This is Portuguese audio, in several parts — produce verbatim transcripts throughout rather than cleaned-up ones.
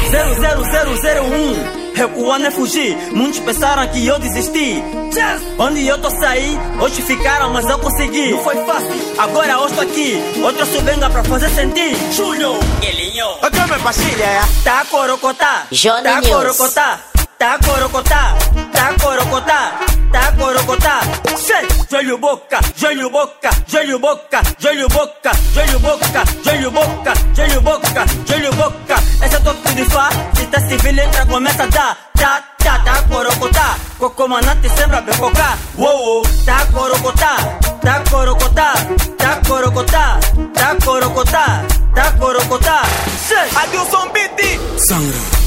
zero zero zero zero um. Recuar não é fugir, muitos pensaram que eu desisti. Onde eu tô saí, hoje ficaram, mas eu consegui. Não foi fácil, agora eu estou aqui. Outro subenga pra fazer sentir. Júlio, Elinho, Outro me pastilha. tá corocotá, Johnny tá News. corocotá, tá corocotá, tá corocotá, tá corocotá. Joelho boca, joelho boca, joelho boca, joelho boca, joelho boca, joelho boca, joelho boca, joelho boca. Esse é toque de fá, se tá civil entra começa a dar. Tá, tá, tá corocotá, cocomandante sempre a becocar. Uou, uou, tá corocotá, tá corocotá, tá corocotá, tá corocotá, tá corocotá. Adilson Beat. Sangra.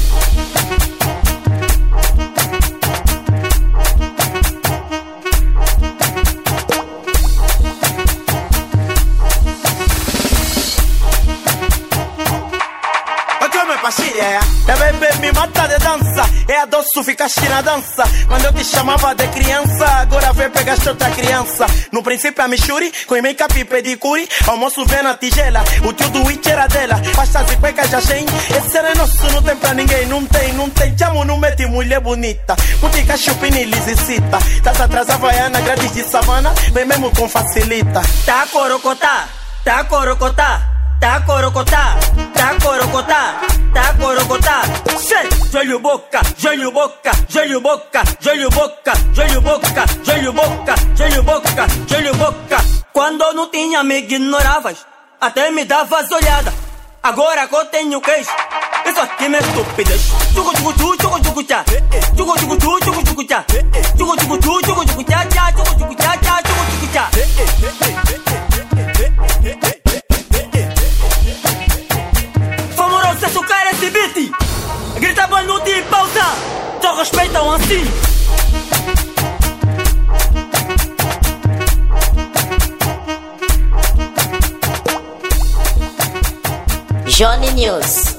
Pastilha, da bebê me mata de dança. É a doce ficaste na dança. Quando eu te chamava de criança, agora vem pegaste outra criança. No princípio a Michuri, com make-up e pedicure. Almoço vem na tigela, o tio do Witch era dela. Pastas e cuecas já tem. Esse era nosso, não tem pra ninguém. Não tem, não tem, chamo, não mete mulher bonita. Putica, chupini, lisicita. Tás atrás a Havaiana, grátis de savana. Vem mesmo com facilita. Tá corocotá, tá corocotá, tá corocotá, tá corocotá, tá corocotá. Joelho boca, joelho boca, joelho boca, joelho boca, joelho boca, joelho boca, joelho boca, joelho boca. Quando não tinha me ignoravas, até me davas olhada. Agora que eu tenho queixo, isso aqui me estupidez. Tchugu tchugu tchu, tchugu tchugu tchá. Tchugu tchugu tchu, tchugu tchugu tchá. Tchugu tchugu tchu, tchugu tchugu tchá, tchá, tchugu tchugu tchá, tchá, tchugu tchugu tchá. Famoroso, se tocar esse beat, grita banuti e pausa. Só respeitam assim. Johnny News.